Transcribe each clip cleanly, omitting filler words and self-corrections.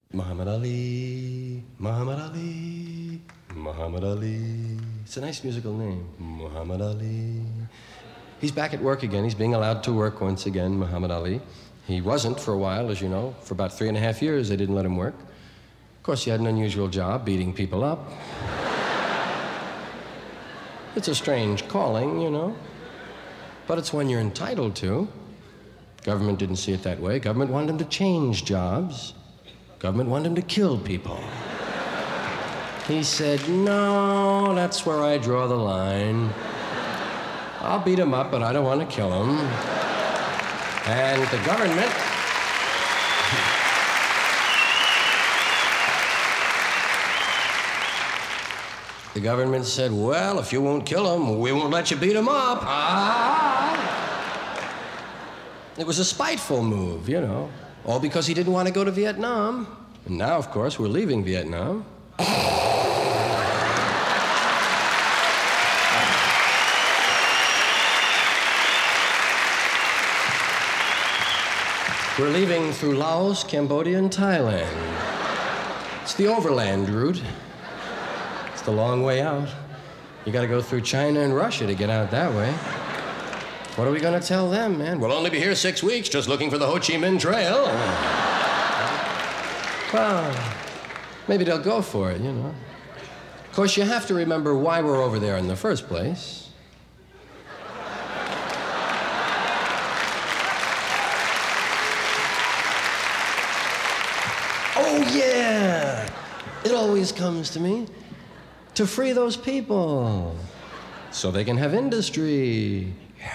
Muhammad Ali, Muhammad Ali, Muhammad Ali. It's a nice musical name, Muhammad Ali. He's back at work again. He's being allowed to work once again, Muhammad Ali. He wasn't for a while, as you know. For about 3.5 years, they didn't let him work. Of course, he had an unusual job, beating people up. It's a strange calling, you know. But it's one you're entitled to. Government didn't see it that way. Government wanted him to change jobs. Government wanted him to kill people. He said, no, that's where I draw the line. I'll beat him up, but I don't want to kill him. And the government... The government said, well, if you won't kill him, we won't let you beat him up. It was a spiteful move, you know. All because he didn't want to go to Vietnam. And now, of course, we're leaving Vietnam. We're leaving through Laos, Cambodia, and Thailand. It's the overland route. It's the long way out. You gotta go through China and Russia to get out that way. What are we gonna tell them, man? We'll only be here 6 weeks just looking for the Ho Chi Minh Trail. Well, maybe they'll go for it, you know. Of course, you have to remember why we're over there in the first place. Oh, yeah! It always comes to me. To free those people. So they can have industry.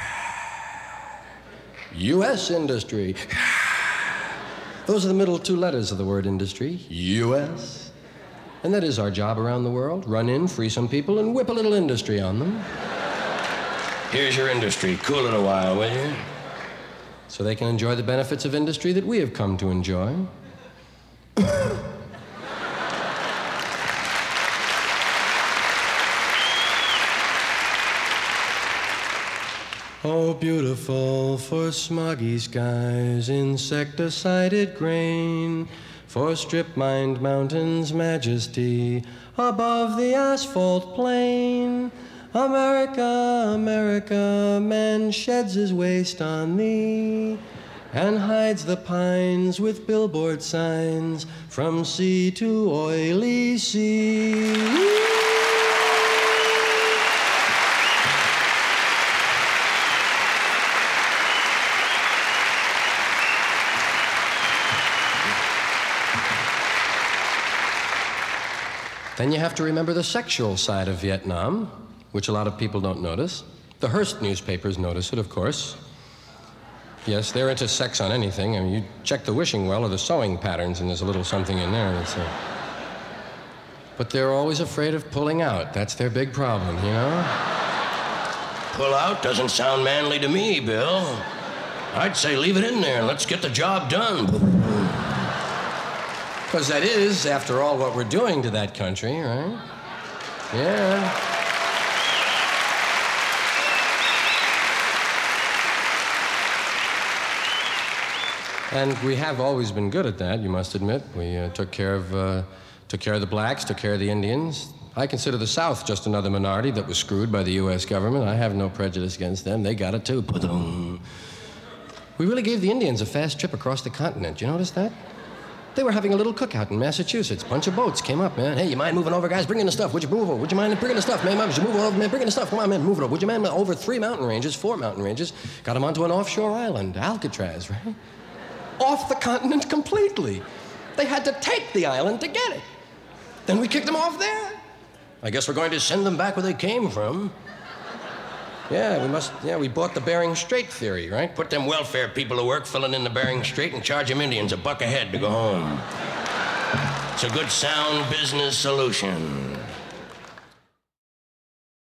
U.S. industry. Those are the middle two letters of the word industry. U.S. And that is our job around the world. Run in, free some people, and whip a little industry on them. Here's your industry. Cool it a while, will you? So they can enjoy the benefits of industry that we have come to enjoy. Oh, beautiful for smoggy skies, insecticided grain, for strip-mined mountains' majesty above the asphalt plain. America, America, man sheds his waste on thee and hides the pines with billboard signs from sea to oily sea. Then you have to remember the sexual side of Vietnam, which a lot of people don't notice. The Hearst newspapers notice it, of course. Yes, they're into sex on anything. I mean, you check the wishing well or the sewing patterns, and there's a little something in there. But they're always afraid of pulling out. That's their big problem, you know? Pull out doesn't sound manly to me, Bill. I'd say leave it in there and let's get the job done. Because that is, after all, what we're doing to that country, right? Yeah. And we have always been good at that, you must admit. We took care of the blacks, took care of the Indians. I consider the South just another minority that was screwed by the U.S. government. I have no prejudice against them. They got it, too. We really gave the Indians a fast trip across the continent. You notice that? They were having a little cookout in Massachusetts. Bunch of boats came up, man. Hey, you mind moving over, guys? Bring in the stuff. Would you move over? Would you mind bringing the stuff, man? Would you move over, man? Bring in the stuff. Come on, man. Move it over. Would you mind over 4 mountain ranges? Got them onto an offshore island, Alcatraz, right? Off the continent completely. They had to take the island to get it. Then we kicked them off there. I guess we're going to send them back where they came from. Yeah, we bought the Bering Strait theory, right? Put them welfare people to work filling in the Bering Strait and charge them Indians $1 a head to go home. It's a good, sound business solution.